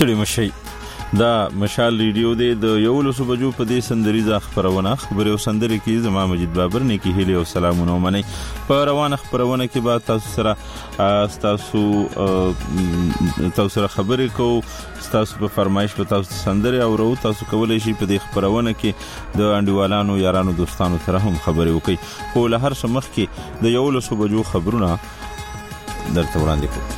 ستړي مشي. دا مشال ریډیو دی د 11 بجو په دې سندریزه خبرونه خبرې او سندري کې زما مجید بابر نه کې هلي او سلامونه ومني. په روانه خبرونه کې بعد تاسو سره خبرې کوو، تاسو په فرمایش په تاسو سندري او رو تاسو کولای شي په دې خبرونه کې د انډیوالانو یارانو دوستانو سره هم خبرې وکړي. خو له هر څه مخکې د 11 بجو خبرونه درته وړاندې کوم.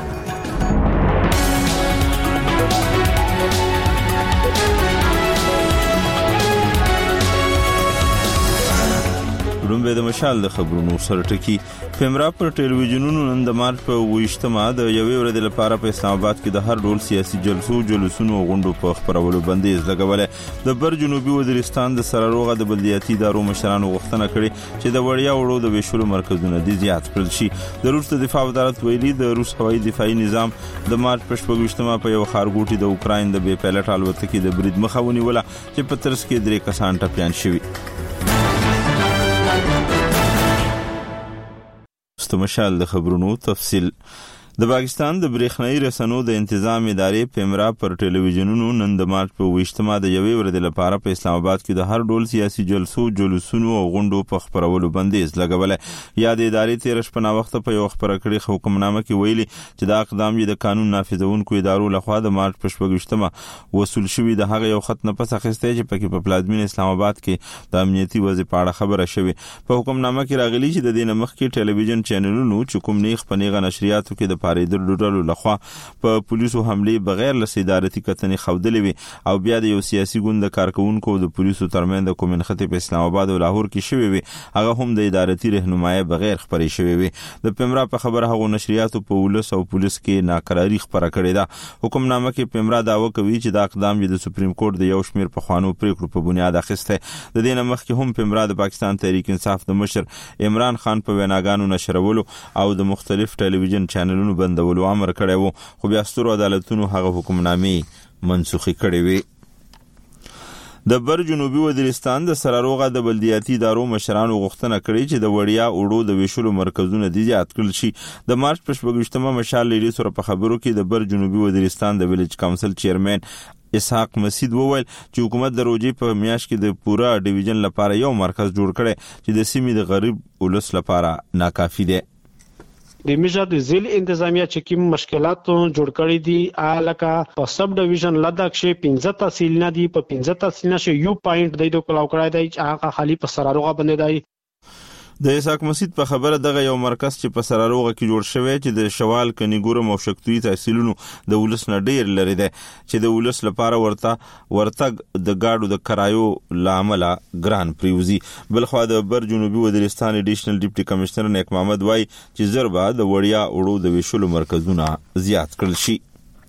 لومبه د مشال د خبرونو سره ټکی. پیمرا پر ټلویزیونونو نن د مارچ په 28مه د یوې ورځې لپاره په اسلام آباد کې د هر ډول سیاسي جلسونو او غونډو په خبرولو بندیز لګولې. د بر جنوبي وزیرستان د سراروغه د بلدیاتي ادارو مشرانو غوښتنه کړې چې د وړیا وړو د ویشلو مرکزونه دي زیات کړل شي. د روس د دفاع وزارت ویلي د روس هوایي دفاعي نظام د مارچ په 28مه په یو ښارګوټي د اوکراین د بې پایلټ الوتکې د برید مخه ونیوله چې په ترڅ کې 3 کسان ټپیان شوي. مشال د خبرونو تفصیل. د پاکستان د برېښنايي رسنو د انتظام ادارې پیمرا پر ټلویزیونونو نن د مارچ په 28مه د یوې ورځې لپاره په اسلام آباد کې د هر ډول سیاسي جلسونو او غونډو په خبرولو بندیز لګولې. یا د ادارې تیر شپه نا وخت په یو خبره کړي حکمنامه کې ویلي چې دا اقدام د قانون نافذونکو ادارو لخوا د مارچ په 28مه وصول شوی د هغه یو خط نه پس اخیسته چې پکې په پلازمین اسلام آباد کې د امنیتي وضع په اړه خبره شوی. په حکمنامه کې راغلي چې د دې نمخ کې ټلویزیون چینلونو چې کوم نیغ په نیغه نشریاتو کې د پاریدلو لخوا په پولیسو حمله بغیر له ادارتي کتنې خودلې وي او بیا د یو سیاسي ګوند کارکونکو د پولیسو ترمن د کومنخته په اسلام آباد او لاهور کې شوی وي هغه هم د ادارتي رهنمایي بغیر خبري شوی وي. د پیمرا په خبره هغه نشریاتو په ولس او پولیس کې ناقراری خبره کړې ده. حکمنامه کې پیمرا داوا کوي چې دا اقدام د سپریم کورټ د یو شمیر په خوانو پریکړو په بنیاد اخیسته. د دې نمخ کې هم پیمرا د پاکستان تحریک انصاف د مشر عمران خان په ویناګانو نشرولو او د مختلف ټلویزیون چینلونو بندولو امر کړی وو، خو بیا سترو عدالتونو هغه حکمنامې منسوخي کړې وي. د بر جنوبي وزیرستان د سراروغه د بلدیاتي ادارو مشرانو غوښتنه کړې چې د وړیا وړو د ویشلو مرکزونه دي زیات کړل شي. د مارچ په 28مه مشال لیدي سره په خبرو کې د بر جنوبي وزیرستان د ویلیج کونسل چیرمن اسحاق مسید وویل چې حکومت د روجي په میاشت کې د پورا ډیویژن لپاره یو مرکز جوړ کړي چې د سیمې د غریب ولس لپاره ناکافي دی. د میجا د ځل انتظامیه چې کوم مشکلات جوړ کړی دي الکه په سب ډیویژن لدک شي 15 تحصیل نه دي په 15 تحصیل نه شي یو پوینټ د کلاو کړای دی چې هغه خالی په سراروغه باندې دی. د اسحاق مسید په خبره دغه یو مرکز چې په سراروغه کې جوړ شوی چې د شوال کنيګورم او شکتوي تحصیلونو د ولس نه ډیر لري دی چې د ولس لپاره ورتګ د گاډو د کرایو لامل ګران پریوزي. بلخوا د بر جنوبي وزیرستان اډیشنل ډیپټي کمشنر نیک محمد وای چې ضربه د وړیا وړو د ویشلو مرکزونه زیات کړل شي.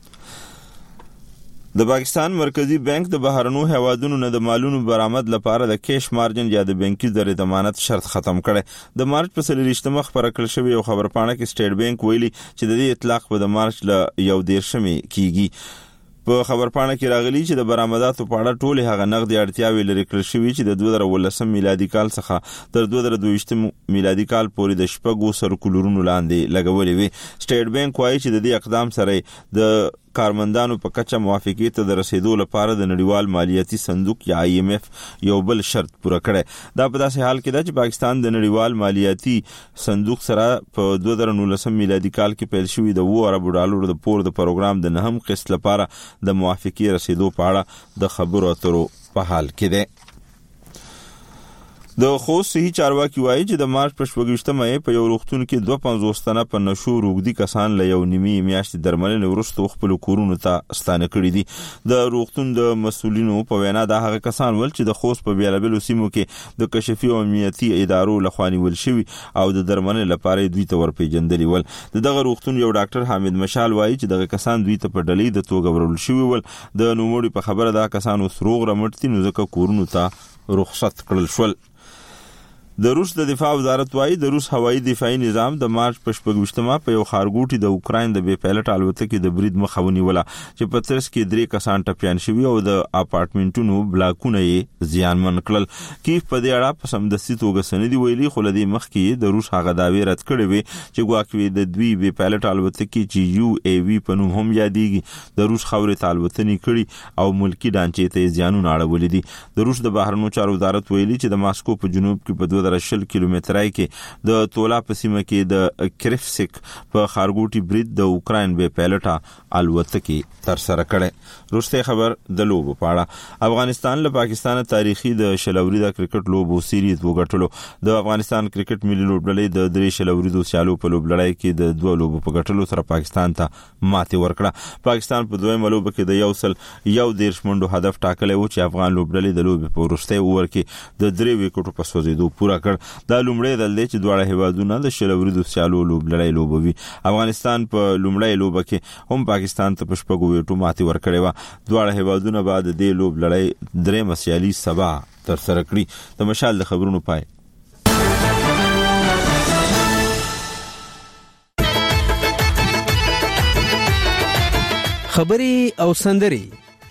د پاکستان مرکزی بانک د بهرنو هوادونو نه د مالونو برآمد لپاره د کیش مارجن یا د بانکي زر ضمانت شرط ختم کړي. د مارچ په 28مه خبره کړل شوی یو خبرپاڼه کې سټیټ بانک ویلي چې د دې اطلاق په د مارچ ل 11مه کیږي. په خبرپاڼه کې راغلي چې د برآمداتو په اړه ټول هغه نقدي اړتیاوې لري کړل شوی چې د 2019 میلادي کال څخه تر 2022 میلادي کال پورې د شپږو سرکولرونو لاندې لګولې وي. سټیټ بانک وايي چې د دې اقدام سره د کارمندانو په کچه موافقې ته د رسیدو لپاره د نړیوال مالیاتي صندوق یا IMF یو بل شرط پوره کړي. دا په داسې حال کې ده چې پاکستان د نړیوال مالیاتي صندوق سره په 2019 میلادي کال کې پیل شوی د $2 ارب د پور د پروګرام د نهم قسط لپاره د موافقې رسیدو په اړه د خبرو اترو په حال کې ده. د خوست صحي چارواکي وایي چې د مارچ په 28مه په یو روغتون کې 250 تنه په نشو روغدي کسان له یو نیمه میاشتې درملنې وروسته خپل کورونو ته ستانه کړي دي. د روغتون د مسؤلینو په وینا دا هغه کسان ول چې د خوست په بیلابلو سیمو کې د کشفي او امنیتي ادارو لخوا نیول شوي او د درملنې لپاره دوی ته ورپېژندلي ول. دغه روغتون یو ډاکټر حامد مشال وایي چې دغه کسان دوی ته په ډلې د توګه ورول شوي ول. د نوموړي په خبره دا کسان اوس روغ رمټ دي نو ځکه کورونو ته رخصت کړل شول. د روس د دفاع وزارت وايي د روس هوایي دفاعي نظام د مارچ په 28مه په یو خارګوټي د اوکراین د بې پایلټ الوتکې د برید مخه ونیوله چې په ترڅ کې 3 کسان ټپيان شوي او د اپارټمنټونو بلاکونه یې زیانمن کړل. کیف په دې اړه په سمدستي توګه سندې ویلي خو لدی مخکې د روس هغه داوی رد کړې وي چې ګواکوي د دوی بې پایلټ الوتکې چې UAV په نوم هم یادېږي د روس خاورې ته الوتنې کړي او ملکی ډانچې ته زیانونه اړولې دي. د روس د بهرنیو چارو وزارت ویلي چې د ماسکو په جنوب کې په 2020 کیلومترای کې د تولا په سیمه کې د کریفسک په خارګوټي برید د اوکراین بې پایلټه الوتکې تر سره کړي. روسته خبر د لوبو پاړه افغانستان له پاکستان تاریخي د شلوري د کرکټ لوبو سیریز وګټلو. د افغانستان کرکټ ملي لوبډلې د 3 شلوري د سیالو په لوبلړۍ کې د 2 لوبو په ګټلو سره پاکستان ته ماتې ورکړه. پاکستان په دویم لوب کې د 1 منډو هدف ټاکلی و چې افغان لوبډلې د لوبې په وروستي اوور کې د 3 وکټو په سوځېدو پورا کړ. دا لومړی دل دی چې دواړه هیوادونه د شلوري د سیالو لوبلړۍ لوبوي. افغانستان په لومړی لوب کې هم پاکستان ته په 6 وکټو ماتې ورکړې و. دواړه هیوادونه بعد د لوبلړۍ 3 سیالي سبا تر سره کړي. د مشال د خبرونو پای. خبري او سندري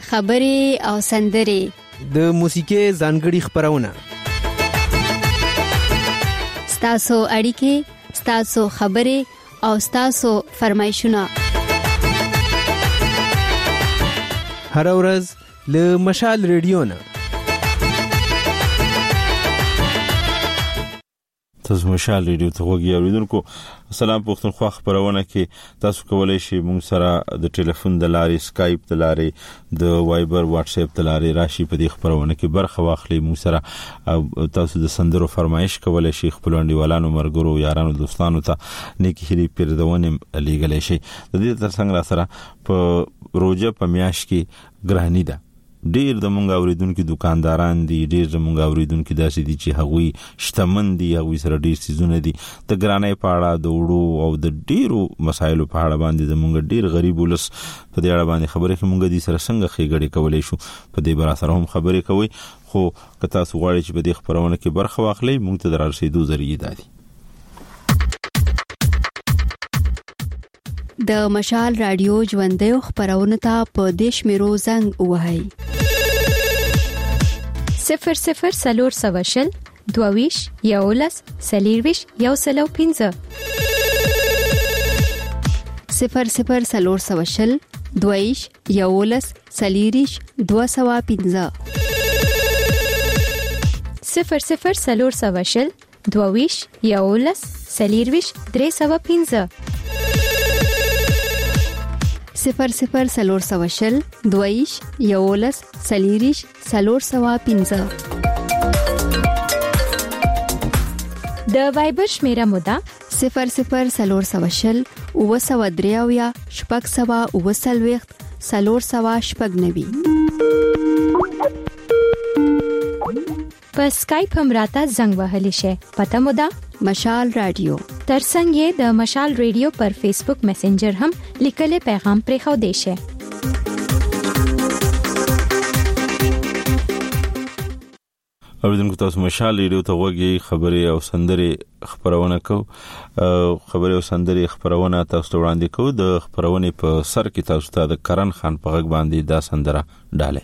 د موسیقي ځانګړي خبرونه ستاسو اړیکې ستاسو خبري او ستاسو فرمایشونه هر ورځ له مشال ریډیو نه. تاسو مشال ریډیو ته وګورئ اوریدونکو. سلام پښتونخوا خبرونه کې تاسو کولای شئ موږ سره د ټلیفون د لارې سکایپ د لارې د وایبر واتس اپ د لارې راشي په دې خبرونه کې برخه واخلئ. موږ سره تاسو د سندرو فرمایش کولای شئ خپل انډیوالانو مرګرو یارانو دوستانو ته نیکی هلي پیردونه لیږلی شئ. د دې ترڅنګ را سره په روزه په میاش کې ګرانی ده. ډیر د مونږ اوریدونکو دکانداران دي, ډیر د مونږ اوریدونکو داسې دي چې هغوی شتمن دي, هغوی سره ډیر سيزونه دي. د ګرانۍ په اړه د وړو او د ډیرو مسایلو په اړه باندې د مونږ ډیر غریب ولس په دې اړه باندې خبرې کوي. مونږ دي سره څنګه خېګړې کولای شو په دې بر سره هم خبرې کوي. خو که تاسو غواړئ چې په دې خبرونه کې برخه واخلئ مونږ ته دررسېدو ذریعہ دي. د مشال رادیو ژوندۍ خبرونه ته په دیش میرو زنګ وهاي 00 سلور سواشل دوویش یولس سلیرویش یوسلو 5 00 سلور سواشل دوویش یولس سلیریش 215 00 سلور سواشل دوویش یولس سلیرویش 315 00 سلور سواشل دویش یولس سلیریش سلور سوا 15 د وایبر شمیره مودا 00 سلور سواشل او سوا دریاویا شپږ سوا او سلويخت سلور سوا شپږ نبی. په سکایپ هم راته زنګ وهلی شي. پته مودا مشال رادیو. ترڅنګ یې د مشال ریډیو پر فیسبوک میسنجر هم لیکل پیغام پرې خو دی شي. اوریدونکو تاسو مشال ریډیو ته وګورئ. خبري او سندري خبرونه کو خبري او سندري خبرونه تاسو ته وړاندې کو. د خبرونه په سر کې تاسو ته د کرن خان په غږ باندې دا سندره ډاله.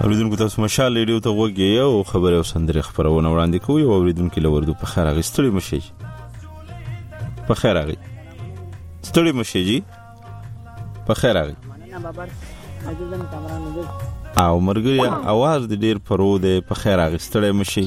اوریدونکو تاسو مشال ریډیو ته وګورئ او خبره او سندره خبرونه وړاندې کوي او اوریدونکو له وردو په خیر غستړي مشي په خیر غي ستړي مشي جی په خیر غي او مرګري आवाज د ډیر پرو ده په خیر غستړي مشي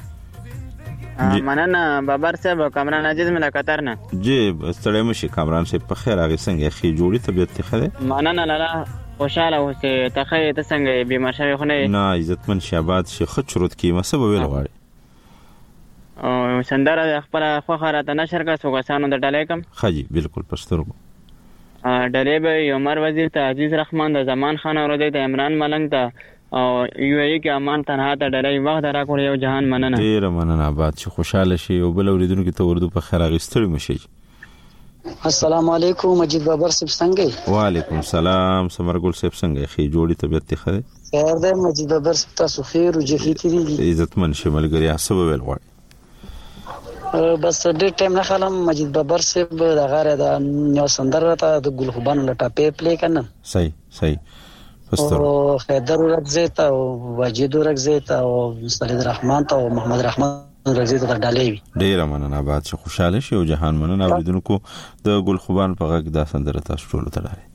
مننه بابر صاحب کامران عزیز مله قطر نه جی ستړي مشي کامران صاحب په خیر غي څنګه خي جوړي طبيعت ته مننه لاله خوشاله اوسه تخې ته څنګه بیمار شوی خو نه عزتمن شابات شي خچرت کی مسبب ویل غواړي او سندره خپل خو خاراته نشر کا سوګسانو د ډلې کم خجی بالکل پښتورګو ډلې به عمر وزیر ته عزیز رحمان د زمان خان اوردی ته عمران ملنګ ته او یو ای کې امان تنها ته ډلې وخت را کول یو جهان مننه ډیر مننه آباد شي خوشاله شي او بل اوریدونکو ته وردو په خیر غستړي مشي السلام علیکم مجید بابر صاحب څنګه وعلیکم السلام سمرګل صاحب څنګه خي جوړی طبيعت ته خیر ده مجید بابر صاحب تاسو خیر او جفری تیریږي عزتمن شملګری حساب ویل غواړي بس ډېر ټایم نه خلم مجید بابر صاحب د غاره د نو سندره ته د ګلخوبان لټه پلی کنه صحیح پستر او خیدر ورغزیت او واجد ورغزیت او سید رحمان ته او محمد رحمان ورغزیت ته ډالې ډیر مننه آباد شي خوشاله شي او جهان مننه اوریدونکو د ګلخوبان په غږ د سندره تاسو ټول ته لري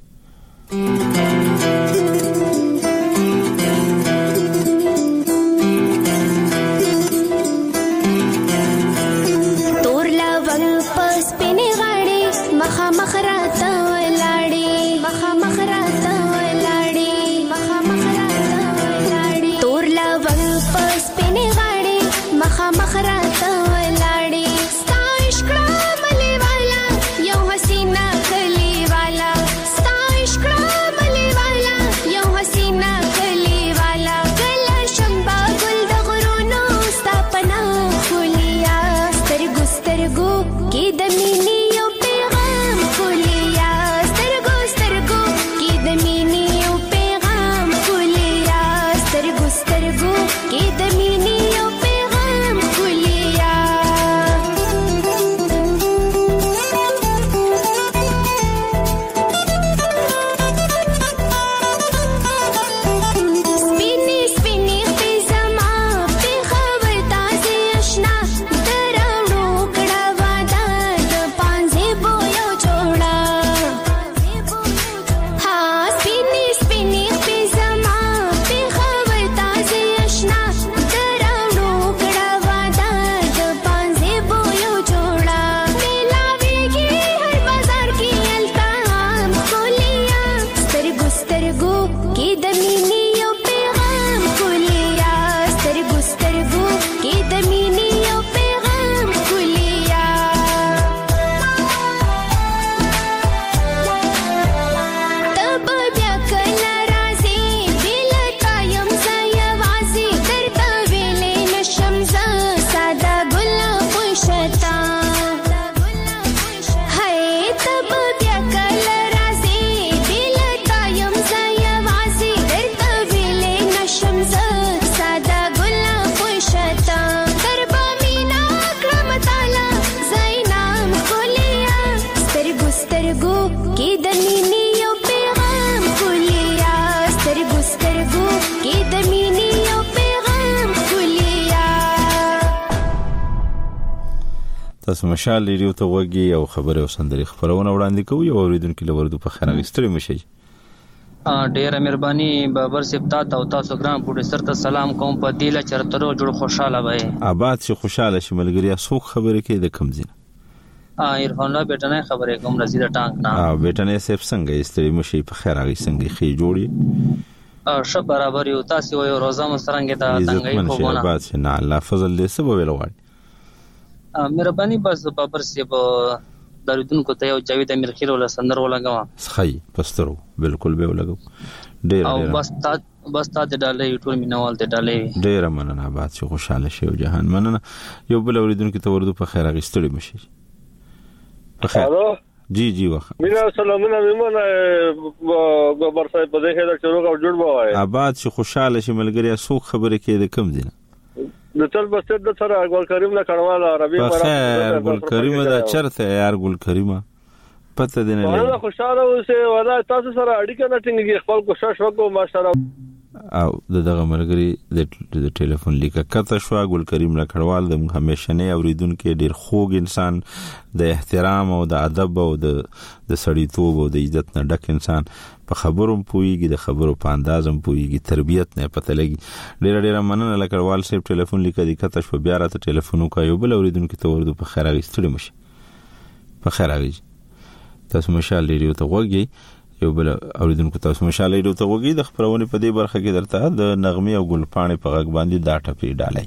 تاسو مشال ریډیو ته وګورئ او خبره او سندري خبرونه وړاندې کوي او اوریدونکو له وردو په خیر غستړي مشي ډیره مهرباني بابر صاحب تاسو ګرام پروډوسر ته سلام کوم په دیله چرترو جوړ خوشاله وای آباد شي خوشاله شي ملګری سوق خبره کې د کم زین عرفان الله بیٹنه خبره کوم رزيده ټانک نه بیٹنه سیف څنګه استری مشي په خیر غي څنګه خي جوړي شب برابر یو تاسو یو روزه مسترنګ ته څنګه یې کوونه آباد شي نه الله فضل دې سبب ویلوړي مهرباني بس بابر صاحب دردونکو ته یو جاوید امیر خیل ولا سندر ولګوا صحیح پسترو بالکل به ولګو ډیر او بس تا ډالې ټول مینوال ته ډالې ډیر مننه آباد شي خوشاله شي او جهان مننه یو بل اوریدونکو ته وردو په خیر غستړي مشي په خیر جی وخت مینا سلامونه میمنه بابر صاحب په دې خیر چروغ او جوړ بوای آباد شي خوشاله شي ملګری سوق خبره کې د کم دینه د تل بس د سره ګل کریم نه کړواله عربي خیر ګل کریم دا چرته یار ګل کریمه پته دینه نه خوشاله اوسه ولا تاسو سره اړیکه نه ټینګي خپل کوشش وکړو ماشاءالله او دغه ملګری د ټلیفون لیکه کته شو. ګل کریم لکړوال د همیشنه اوریدونکو ډیر خوږ انسان، د احترام او د ادب او د سړیتوب او د عزت نه ډک انسان، په خبرو پويږي، د خبرو په اندازم پويږي، تربيت نه پته لګي. ډیر مننه لکړوال صاحب ټلیفون لیکه د کته شو. بیا راته ټلیفون وکایو بل اوریدونکو ته ورته په خیر غوښتل مشي. په خیر غوښ تاسو مشال ریډیو ته وګورئ. یو بل اوریدونکو تاسو مشال ریډیو ته وګورئ. د خبرونه په دې برخه کې درته د نغمه او ګلپاڼې په غږ باندې دا ټپې ډالای.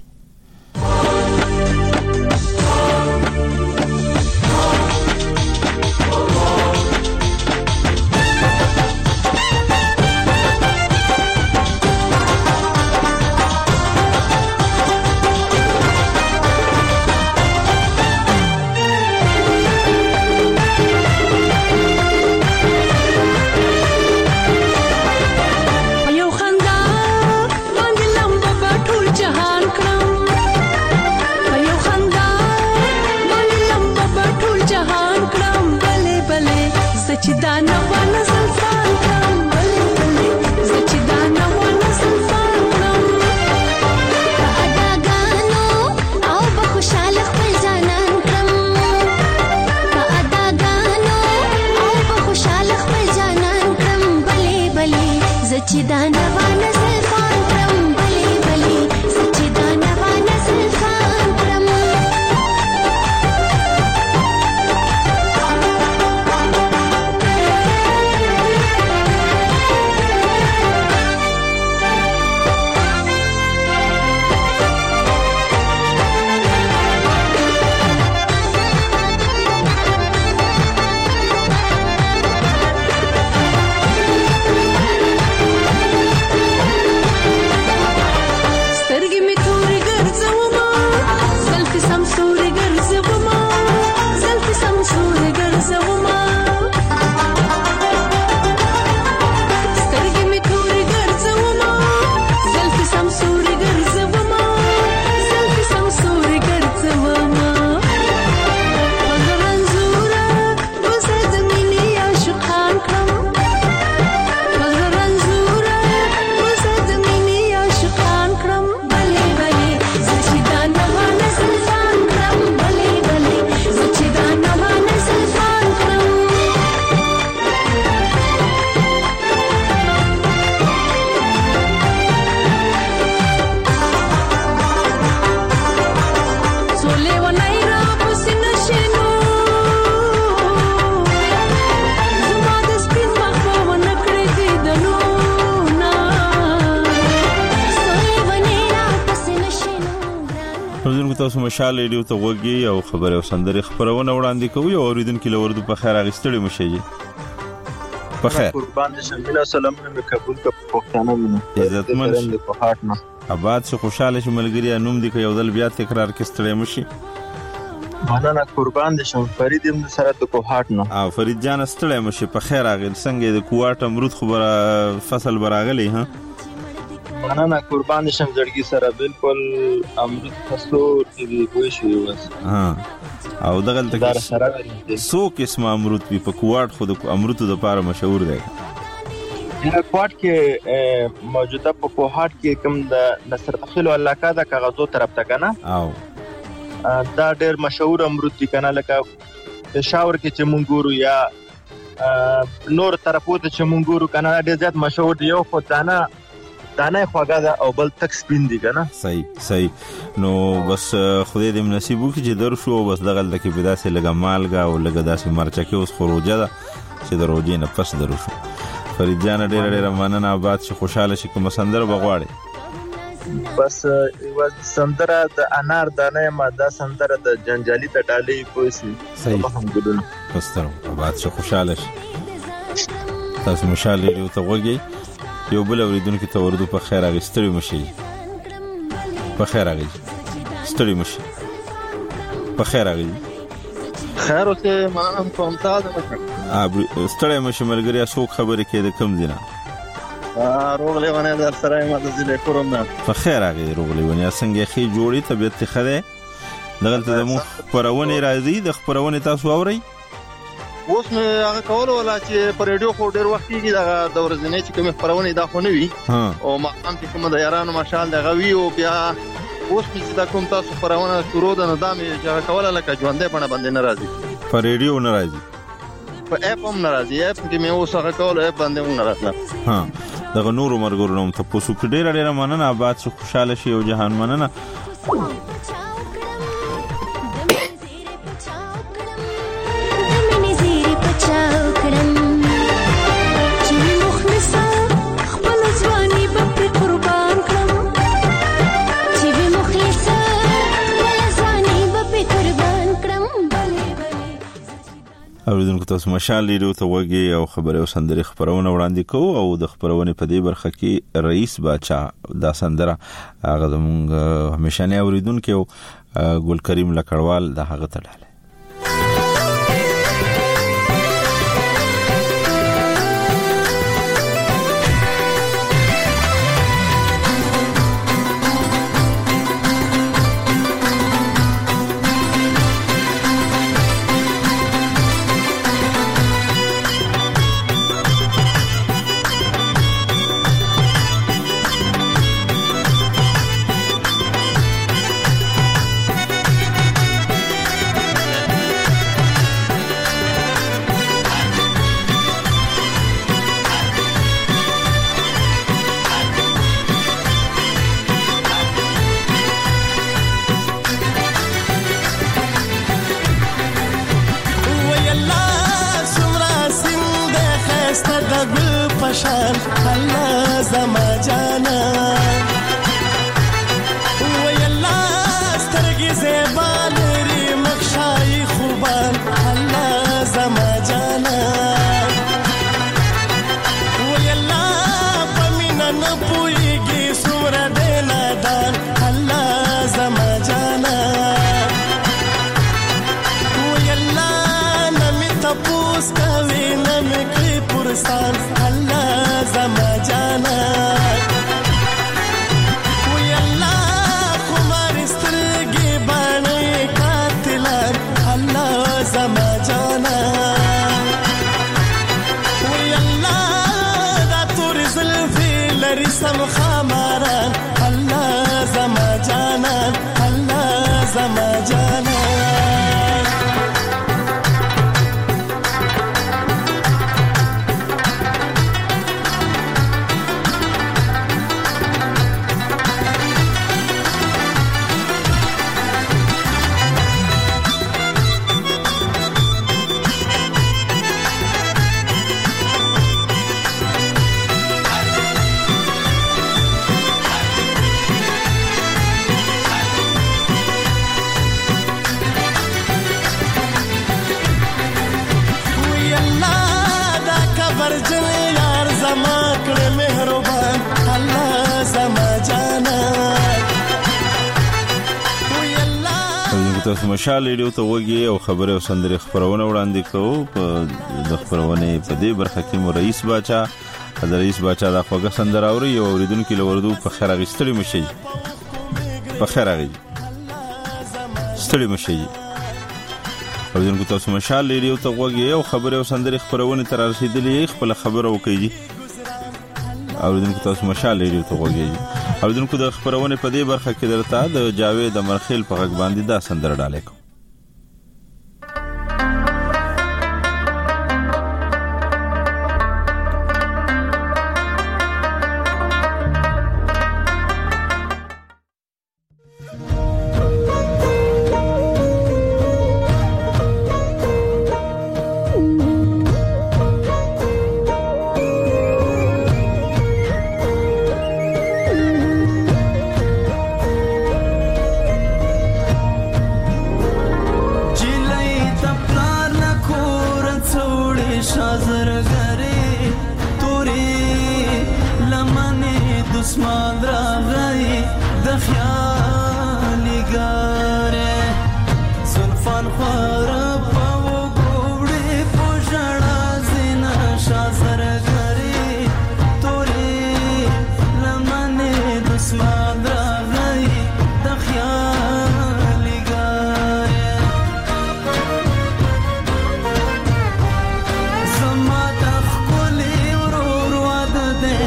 تاسو مشال ریډیو ته وګورئ او خبره او سندري خبرونه وړاندې کوي او اوریدونکو لورد په خیر اغستړي مشي. په خیر قربان شمیل سلام مې قبول ک پښتانه مې عزتمن په هاټ نه آباد شو خوشاله شو ملګری نوم دې یو ځل بیا تکرار کستړي مشي. مننه قربان شم فرید هم سره د کوهاټ نه او فرید جان ستړي مشي. په خیر اغل څنګه د کوهاټ امرود خبره فصل براغلی ها. مننه قربان شم زړګي سره بالکل امرود فصلو دی کوی شو وس ها او دغه تک سو قسم امرود په کوهاټ خود امرود د پاره مشهور دی. کوهاټ کې موجوده په کوهاټ کې کوم د نصر تخیل علاقه د کاغذو طرف ته کنه او دا ډېر مشهور امرود دي کنه لکه پېښور کې چې مونږ ګورو یا نور طرفو ته چې مونږ ګورو کنه ډېر زیات مشهور دی. یو خو دانه خواږه ده او بل تک سپین دي کنه. صحیح نو بس خدای دې نصیب وکړي چې درشو بس دغه لکه بداسه لګه مالګه او لګه داسې مرچکه اوس خروجه ده چې دروځي نه پس درشو. فرید جان ډېر مننه آباد شي خوشاله شي کوم سندره بغواړي. بس سندره د انار دانه ماده سندره د جنجالي د ډالۍ کوسي هم ګډون پستر آباد شي خوشاله شي. تاسو مشال ریډیو ته وګورئ یو بل اوریدونکو ته ورته په خیر اغستړي مشي. په خیر اغستړي مشي. په خیر خیر اوسه مننه کوم تاسو ستړي مشي ملګری څوک خبرې کې د کم دینه روغلی ونه در سره ما د زله کوم نه. په خیر روغلی ونه څنګه خې جوړي طبيعت خده دغه ته مو خبرونه راځي د خبرونه تاسو اوري اوس مې هغه کول ولا چې په ریډیو خو ډېر وخت کېږي دا د ورځنۍ چې کومه خبرونه دا خو نه وي او ما هم چې کوم د یارانو مشال د غوي او بیا اوس مې چې دا کوم تاسو خبرونه شروع ده نو دا مې چې کوله لکه ژوندې باندې نه راځي په ریډیو نه راځي په اپ هم نه راځي اپ کې مې اوس هغه کول اپ باندې هم نه راځي دغه نورو مرګورو نوم ته پوسو کې ډېر مننه آباد شو خوشاله شي او جهان مننه اوریدونکو تاسو مشال ریډیو ته وګورئ او خبره او سندري خبرونه وړاندې کوو او د خبرونه په دې برخه کې رئیس باچا دا سندره هغه زموږ همیشنه اوریدونکو ګل کریم لکړوال د هغه تړاله تاسو مشال ریډیو ته وګورئ او خبره او سندري خبرونه وړاندې کوو په د خبرونه په دې برخه کې مو رئیس باچا د خوګه سندره اوري او اوریدونکو له وردو په خیر غستړي مشي په خیر غي ستړي مشي اوریدونکو تاسو مشال ریډیو ته وګورئ او خبره او سندري خبرونه تر رسیدلې خپل خبره وکړي اوریدونکو تاسو مشال ریډیو ته وګورئ اوریدونکو د خبرونه په دې برخه کې درته د جاوید امرخیل په غږ باندې دا سندره ډالې کو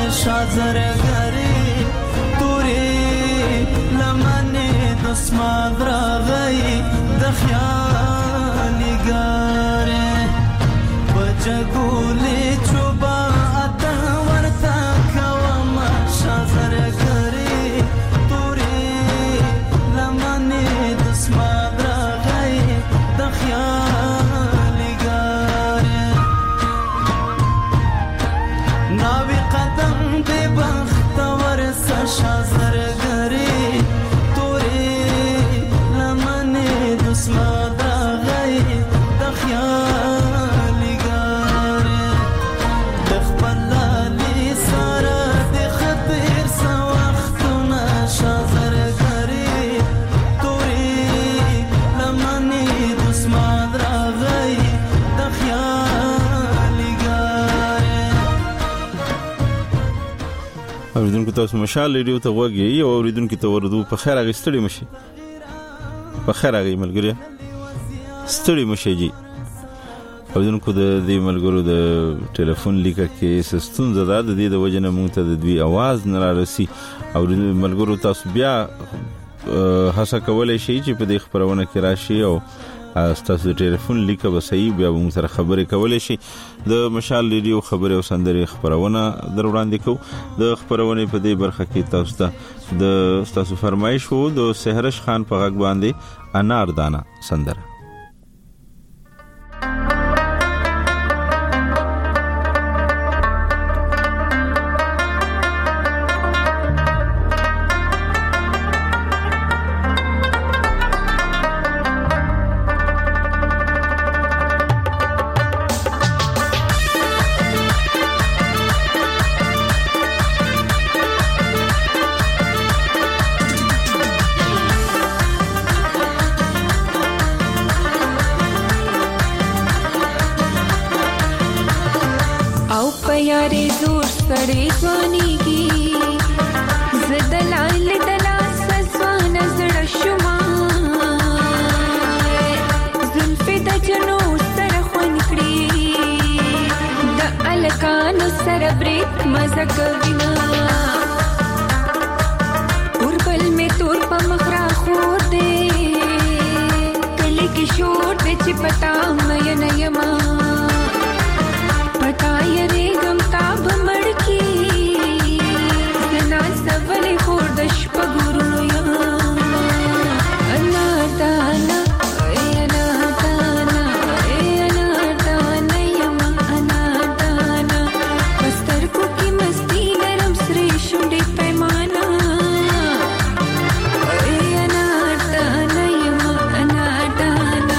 شازرګری تورې لمنې د سماد راغی د خیال ګارې بچګولې چوبا اته ورته کوم شازرګری تورې لمنې د سماد راغی د خیال ګارې ناوی قدم دې بختور شازرګری تورې لمنې د سماد راغی د خیال ګارې د خپل لالي سره د خطر سو وختونه شازرګری تورې لمنې د سماد راغی د خیال ګارې. اوریدونکو تاسو مشال ریډیو ته وګورئ او اوریدونکو ته ورودو په خیر هغه ستړي مشي په خیر هغه ملګری ستړي مشي جی. اوریدونکو د دې ملګرو د ټلیفون لیکه کې سستون زده د دې د وجنه مونږ ته د دوی आवाज نه راسي او ملګرو تاسو بیا هڅه کولای شئ چې په دې خبرونه کې راشي او تاسو د ټلیفون لیکه به صحیح بیا موږ سره خبرې کولای شي. د مشال ریډیو خبرې او سندرې خبرونه در وړاندې کوو. د خبرونې په دې برخه کې تاسو ته د تاسو فرمایش وو د سحرش خان په غږ باندې انار دانا سندره. यारे दूर सड़े सोनी की ज़दलाल दला सज़वान ज़ड़शुमा ज़ुल्फ़े द जनो सरख़वन कड़ी द अलकान सरब्रेक मज़क विना उर्बल में तोर पा मखरा खोर दे कले की शोर दे चिपटा मयन यमा पताय रे गमताब मड़की जना सबले खोरदश पगुरुनो या अनादाना यमा अनादाना बस्तर को की मस्ती नरम श्री शुंडे पैमाना अनादाना यमा अनादाना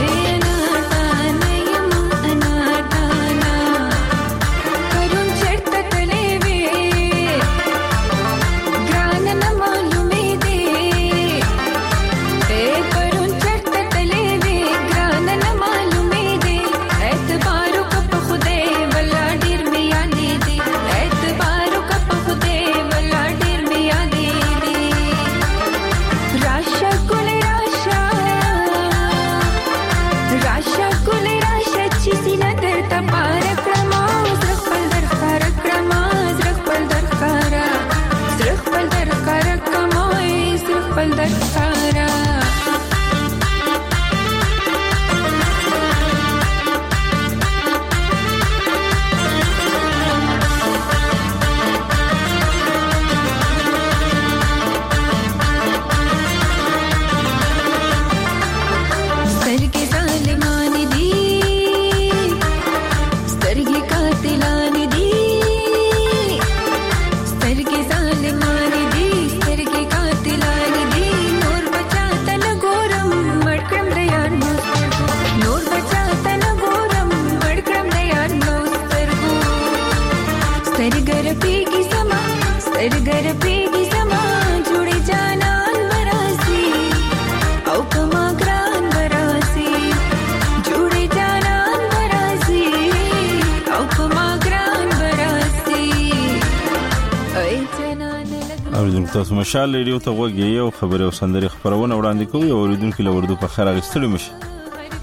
تاسو مشال ریډیو ته وګورئ او خبرې او سندرې خبرونه وړاندې کوي او اوریدونکو له وردو په خیر اغستلو مشي.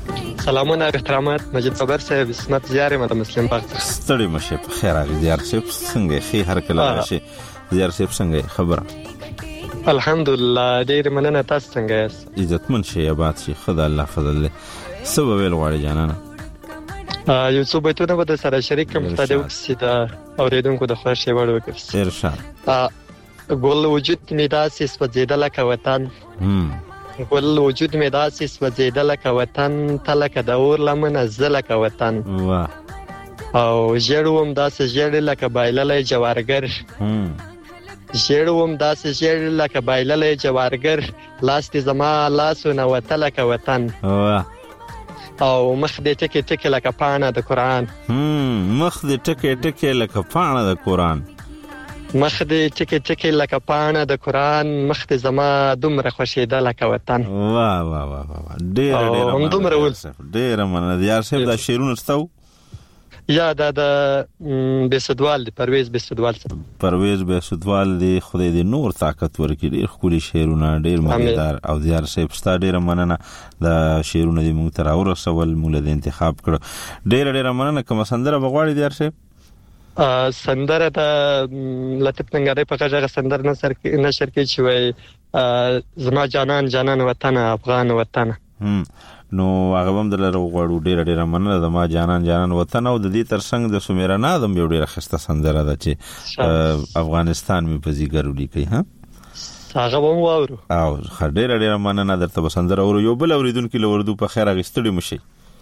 سلامونه احترامات مجید بابر صاحب اسمت زیار مده مسلم باغ ستړي مشه په خیر راغلی زیار صاحب څنګه خې هر کله راشي زیار صاحب څنګه خبره الحمدلله ډیر مننه تاسو څنګه یاست عزتمن شي آباد شي خدای الله فضل له سبب ویل غواړي جانانه یو څو بیتونه به سره شریک کوم ستاسو د اوریدونکو د خوښ وړ وکړم ارشاد ګل وجود می داسې سوځیدل کا وطن ګل وجود می داسې سوځیدل کا وطن تلک د اور لمن زل کا وطن واه او ژړوم داسې ژړ لکه بایللې جوارګر ژړوم داسې ژړ لکه بایللې جوارګر لاس دې زما لاسونه وتل کا وطن واه او مخ دې ټکي ټکي لکه پاڼه د قران مخ دې ټکي ټکي لکه پاڼه د قران مخ دې ټکي ټکي لکه پاڼه د قران مخ دې زما دومره خوشیده لکه وطن واه واه واه ډېر دومره ول ډېر مننه یار صاحب دا شعرونه ستو یا دا د بیسدوال دی پرویز بیسدوال دی خدای دې نور طاقت ورکړي ډېر خولي شعرونه ډېر مزیدار او زیار صاحب ستا ډېر مننه دا شعرونه دې موږ ته راورسول موږ له انتخاب کړو ډېر مننه کوم سندره بغواړي زیار صاحب سندره د لطیف ننګرهاری په غږ سندره نشر کې چې وای زما جانان وطن افغان وطن نو هغه هم دلته غواړو ډېر مننه زما جانان وطن او د دې ترڅنګ د سمیرا نادم یو ډېر خسته سندره ده چې افغانستان می په زیګر ولیکي ها هغه هم واورو او ډېر مننه درته سندره اورو یو بل اوریدونکو له اردو په خیر غستړي مشي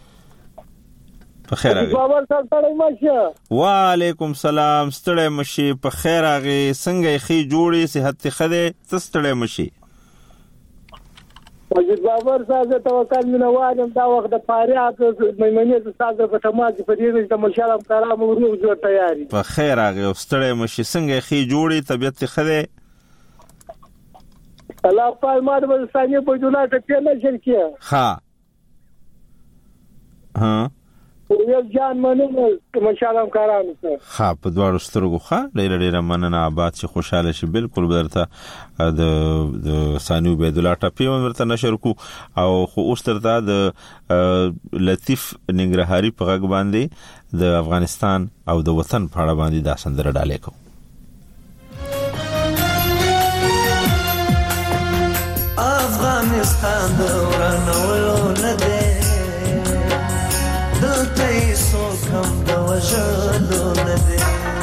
په خیر راغی بابر صاحب ستړی مشه وعلیکم سلام ستړی مشي په خیر راغی څنګه خې جوړې صحت خده ستړی مشي مجید بابر صاحب توکل منوانم دا وخت د فاریات میمنې استاد په تماس په دې د مشالم کرام ورو جو تیاری په خیر راغی ستړی مشي څنګه خې جوړې طبيعت خده الله پاک ما د ثانیه په جوړه ته پیل شرکیه ها یو جان مننه مشالم کرام ها په دواړو سترګو ډېر مننه آباد شي خوشاله شي بالکل برته د ثانیو عبد الله ټاپی ورته نشر کو او خو اوس ترته د لطیف ننګرهاری په غږ باندې د افغانستان او د وطن په اړه باندې دا سندره ډالې کو افغانستان دورانولو نه دلته سو کم د وژلو نه دی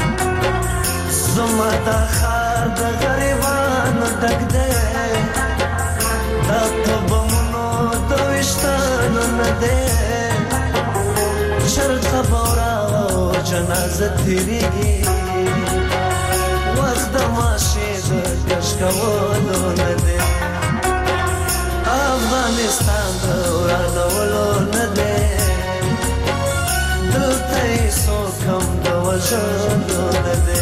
زما د خار د غریبانو ډک دی دا تبمونو د ویشتانو نه دی چرته بورا او جنازه تیریږي وخت د ماشي د کش کولو نه دی افغانستان دورانولو نه دی دلته سو کم د وژلو نه دی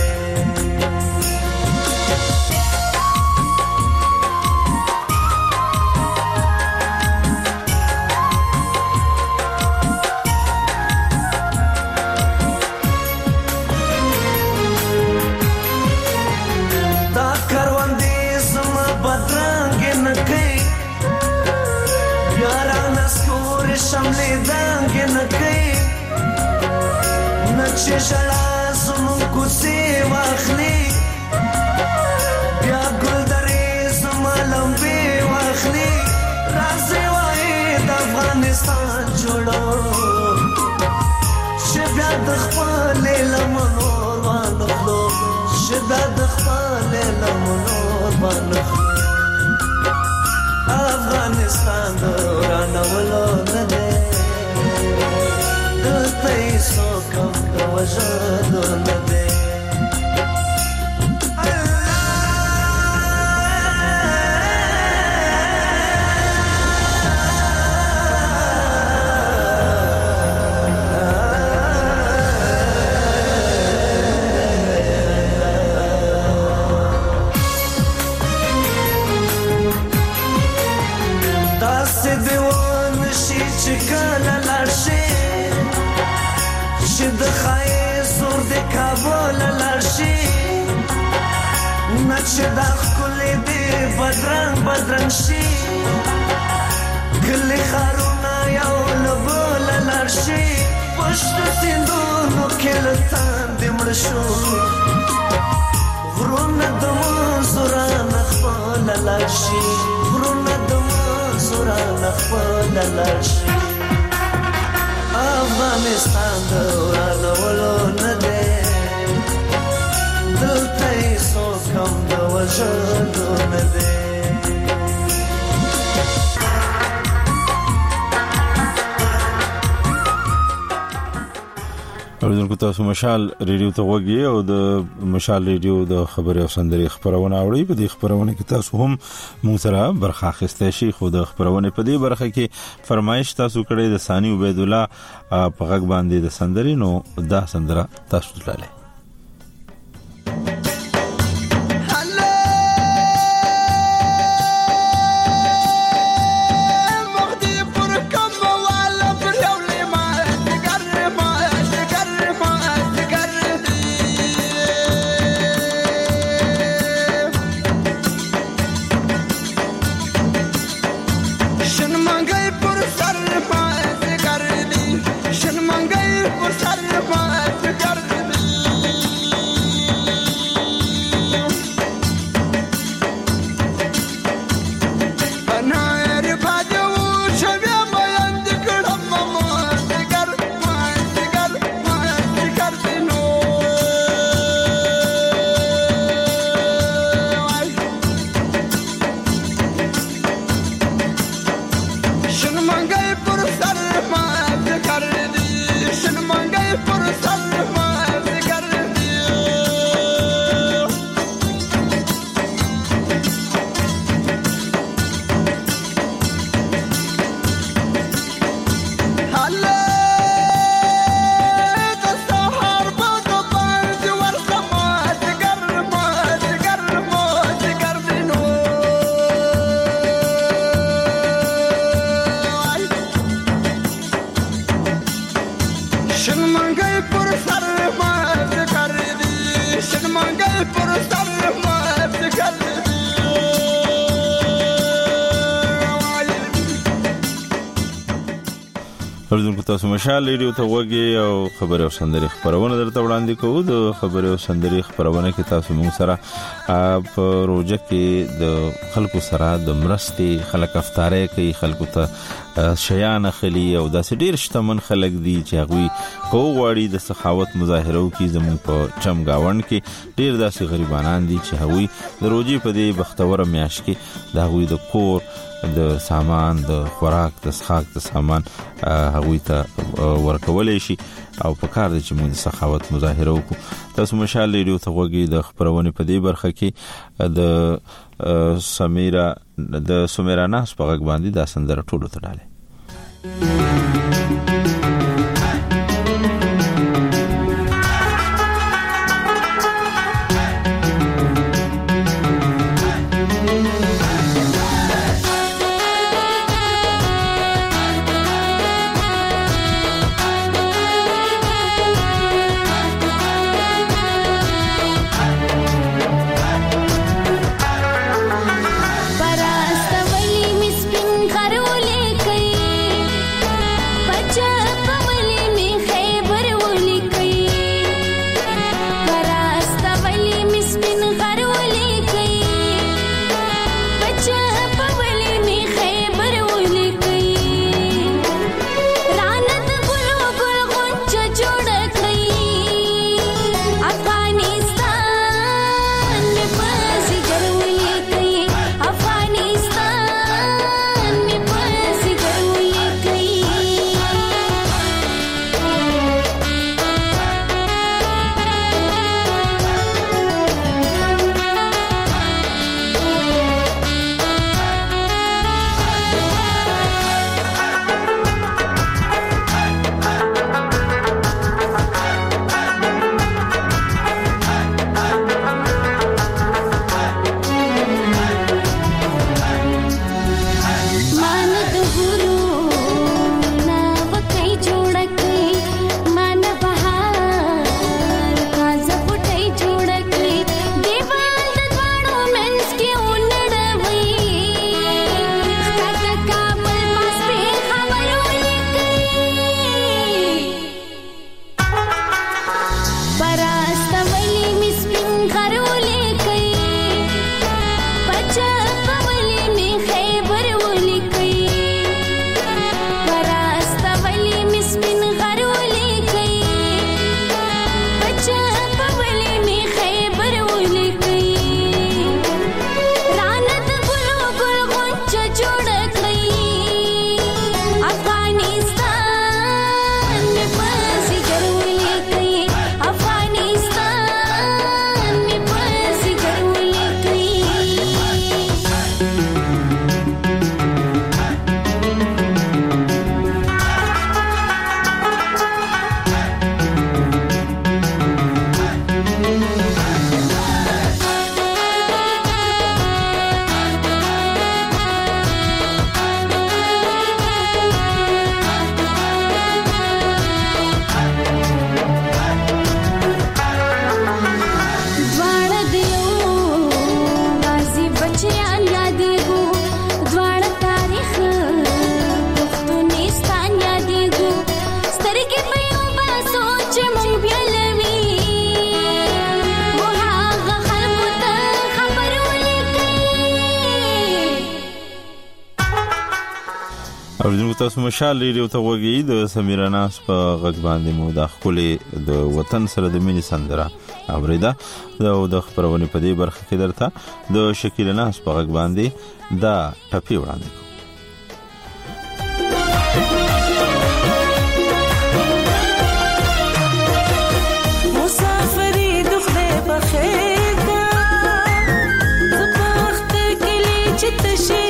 دا کروندې زما بدرنګ نه کوي یارانه ستوري شملې دنګ نه کوي چې شړا زمون کوڅې واخلي بیا ګل درې زما لمبې واخلي راځي وای د افغانستان جوړو چې بیا د خپل لمنو باندې چې بیا د خپل لمنو باندې افغانستان دورانولو نه دی دلته سو کم د وژلو نه دی داسې دیوان شي چې کله لاړ شي چې د خایې زور د کابل لاړ شي نه چې دا ښکلې دې بدرنګ شي کلي ښارونه یو غرونه بوله لاړ شي پشت سیندونو کې له تاندې مړ شو غرونه د منځو رانه خپله لاړ شي غرونه د منځو رانه خپله لاړ شي افغانستان د ورانولو نه دی دلته یې څوک هم د وژلو نه دی اوریدونکو تاسو مشال ریډیو ته وګورئ او د مشال ریډیو د خبري او سندري خبرونه اورئ په دې خبرونه کې تاسو هم موږ سره برخه اخیستئ شئ خو د خبرونه په دې برخه کې فرمایش تاسو کړئ د ثاني عبید الله په غږ باندې د سندري نو دا سندره تاسو تللې اوریدونکو تاسو مشال ریډیو ته وګورئ او خبري او سندري خبرونه درته وړاندې کوو د خبري او سندري خبرونه کې تاسو موږ سره په روزه کې د خلکو سره د مرستي خلک افطاری کوي خلکو ته شیان خلی او داسې ډیر شتمن خلک دي چې هغه کوغواړي د سخاوت مظاهره کوي زموږ په چمګاوند کې ډیر داسې غریبانان دي چې هغه د روزي په دې بختوره میاش کې د هغه د کور د سامان د خوراک د څښاک د سامان هغه ته ورکولې شي او په کار دي چې موږ سخاوت مظاهره وکړو تاسو مشال ریډیو ته وګورئ د خبرونه په دې برخه کې د سمیرا ناس په غږ باندې دا سندره ټولو ته ډاله Para hasta vali miskin kharole kai تاسو مشال ریډیو ته وګورئ د سمیرا ناس په غږ باندې مو د خپل د وطن سره د مینې سندره اوریدا د خبرونه په دې برخه کې درته د شکیل ناس په غږ باندې دا ټپی وړاندې مسافری دخله بخیر کا زبخت کلی چتشی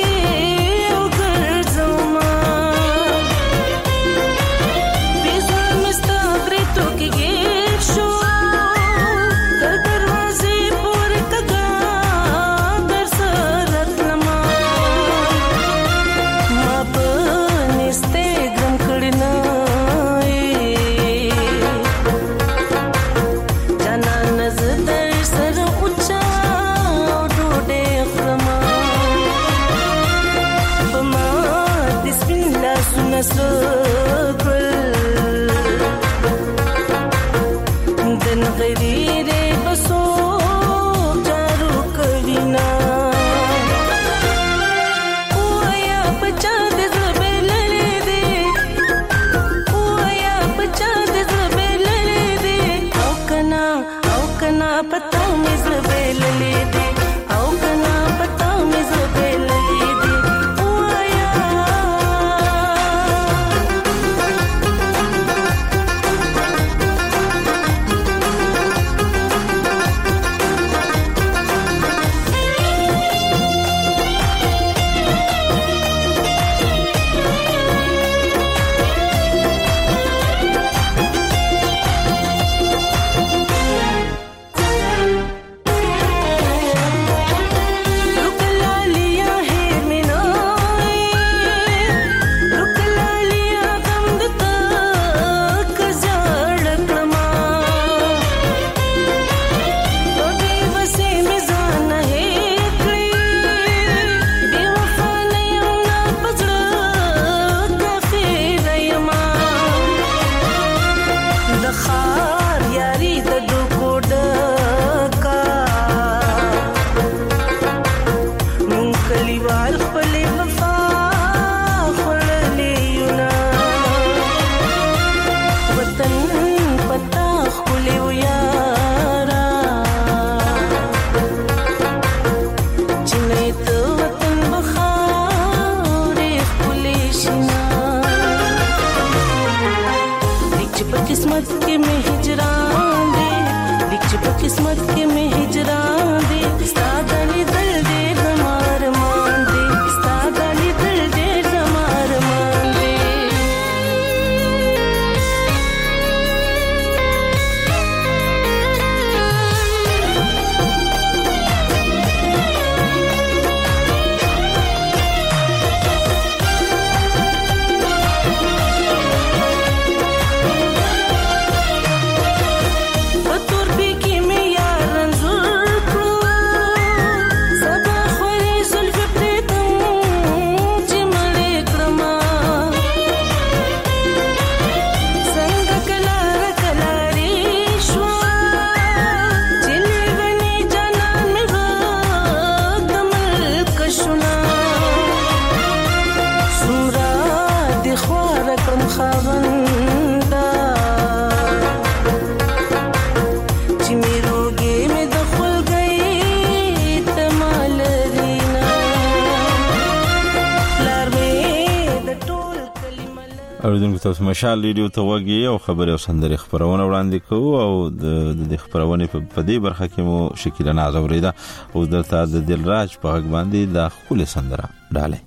اوریدونکو تاسو مشال ریډیو ته وګورئ او خبري او سندري خبرونه وړاندې کوو او د خبرونه په دې برخه کې مو شکیل ناز اوریدا او دلته د دلراج په غږ باندې د خپل سندره ډاله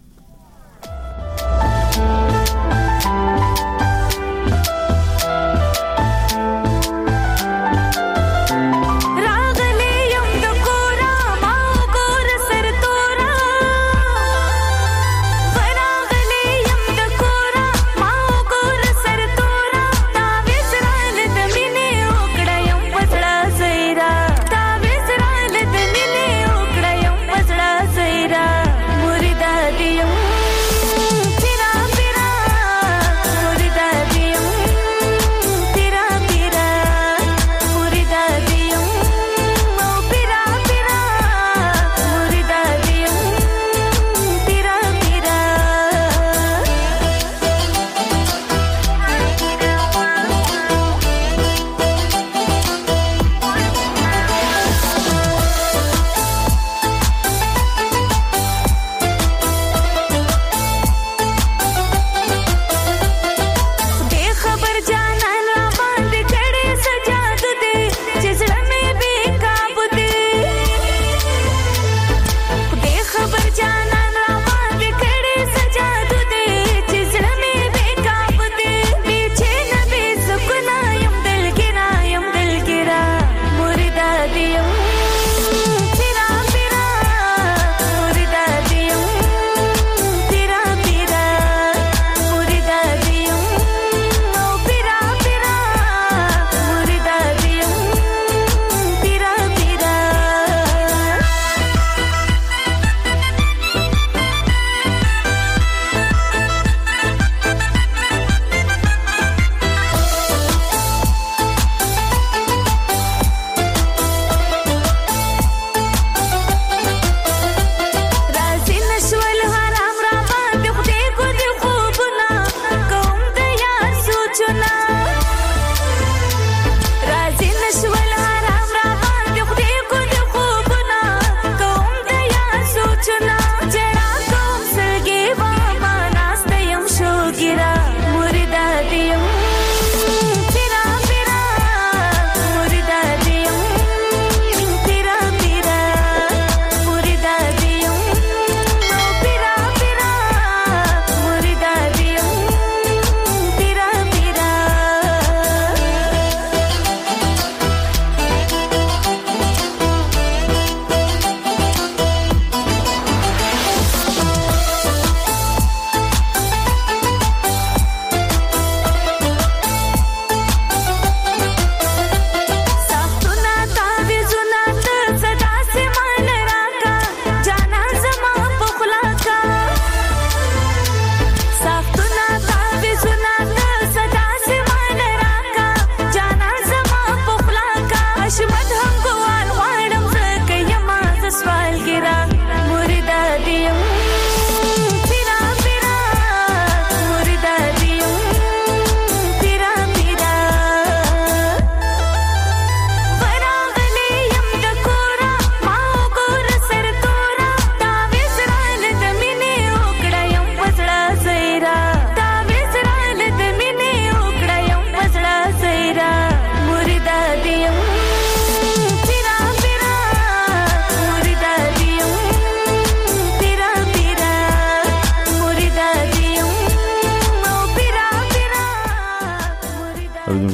मुरीदा दिया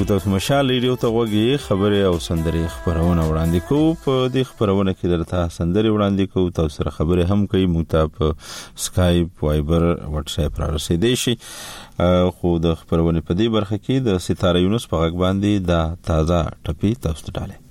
تاسو مشال ریډیو ته وګورئ خبري او سندري خبرونه وړاندې کوو په دې خبرونه کې درته سندري وړاندې کوو تاسو سره خبري هم کوي موږ ته په سکایپ وایبر واتس اپ را رسیدي شي خو د خبرونه په دې برخه کې د ستاره یونس په غږ باندې د تازه ټپي تاسو ته ډاله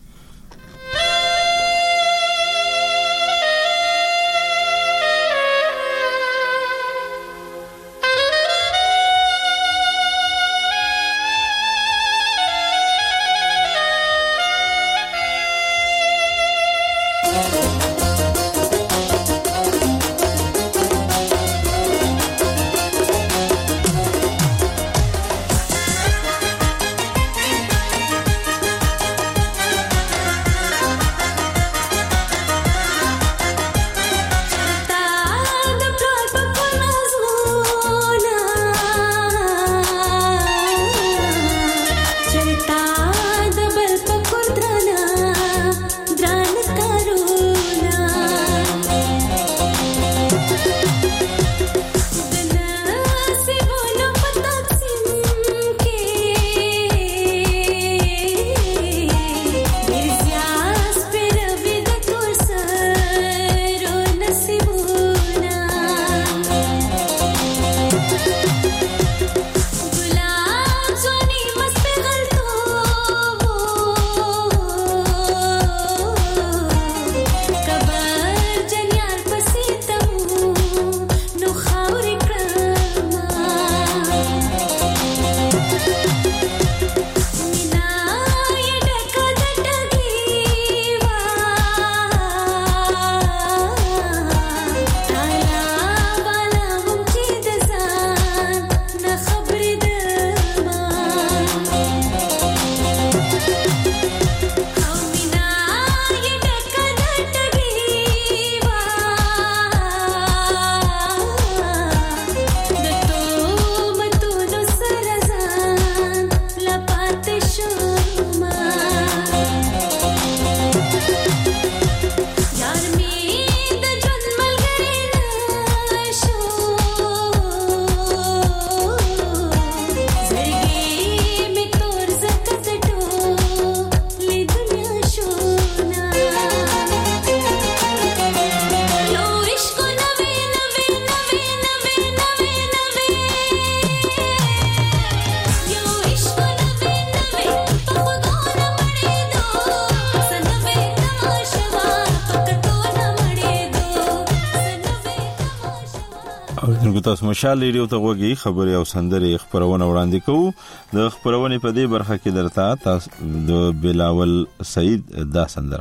تاسو مشال ریډیو ته وګورئ خبري او سندري خبرونه وړاندې کوو د خبرونه په دې برخه کې درته تاسو د بلاول سعید دا سندره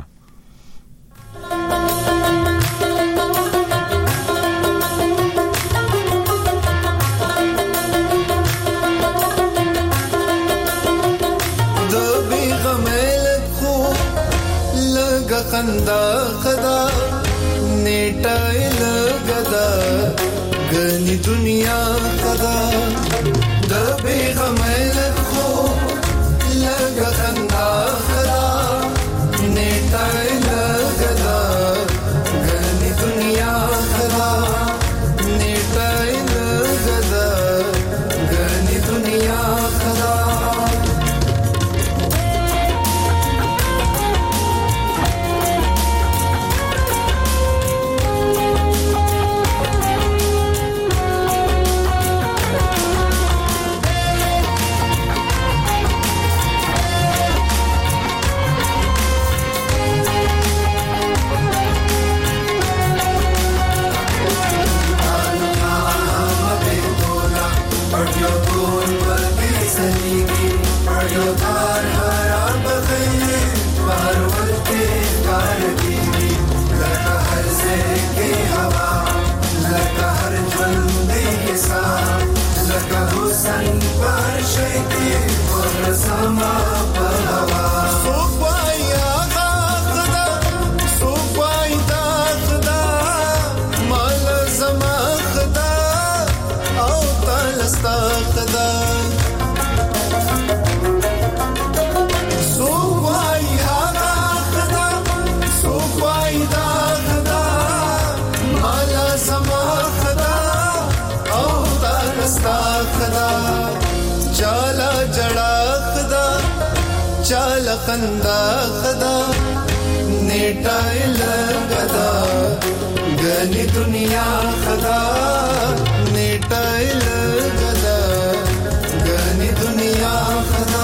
د بیغمل خو لګ خندا خدا نیټه لګدا गनी दुनिया कदा दबे गमल खो लगा खंदा कदा नेता लगदा गनी दुनिया कदा नेता लगदा गनी दुनिया कदा دا خدا نیټه لګدا غني دنیا خدا نیټه لګدا غني دنیا خدا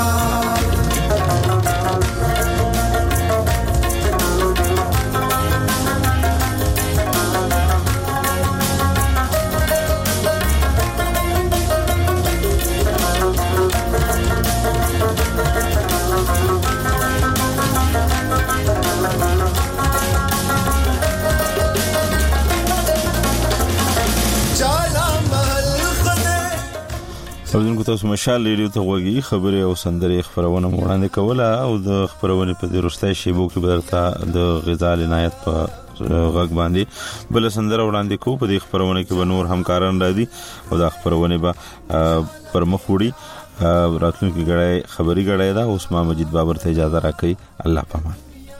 اوبدونکو تاسو مشال ریډیو ته غوږی خبرې او سندرې خبرونه وړاندې کوله او د خبرونه په وروستۍ شیبو کې بدرته د غذا لنایت په غږ باندې بل سندره وړاندې کو په دې خبرونه کې به نور همکاران راځي او دا خبرونه به پر مخ وړي راتلونکي غړې خبري غړې دا عثمان مجید بابر ته اجازه راکړي الله پامان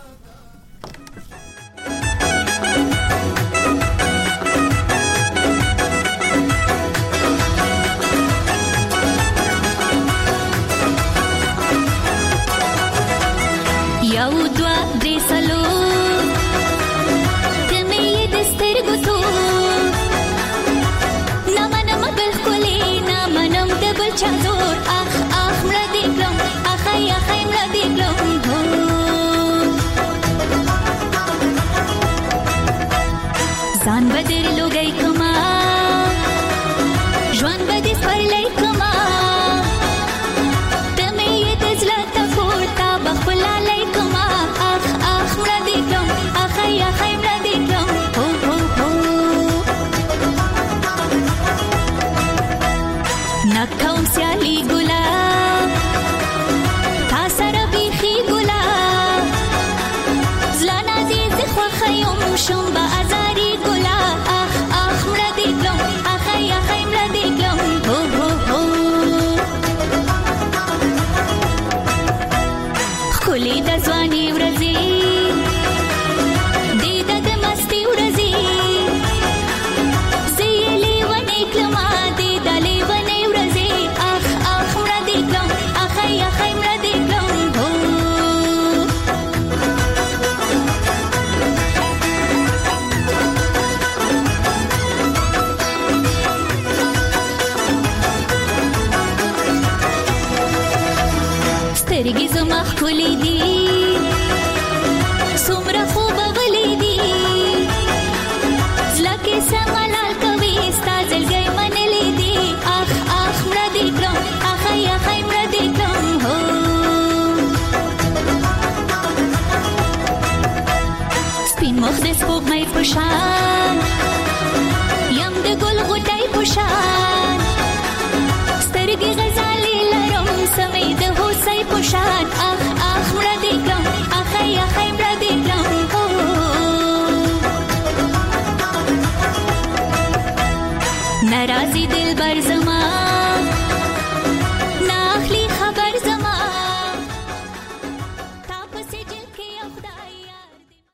ځان بدر لوګي کما ژوند بدې پرلې کما تمه یې تزلته پورتا بخلا لې کما اخ مړه دې کوم اخ مړه دې کوم هو هو هو نکوم سیالي ګلا تا سره بيخي ګلا زلانا دې زخوا خيوم شوم با ازاري خولي د ځواني ورځي دې د مستی ورځي زيلي ونې کلمه دې د لېونې ورځي اخ مړه دې کوم اخ مړه دې کوم سترګې زما خولي دي څومره خوب غلي دي زلکه سملال کوي ستا زلګي منلې دي اخ مړه دې کوم اخ مړه دې کوم هو سپین مخ د سپوږمۍ په شان یم د ګل غوټۍ په شان سترګې غزالې لرم سمې د هوسۍ په شان اخ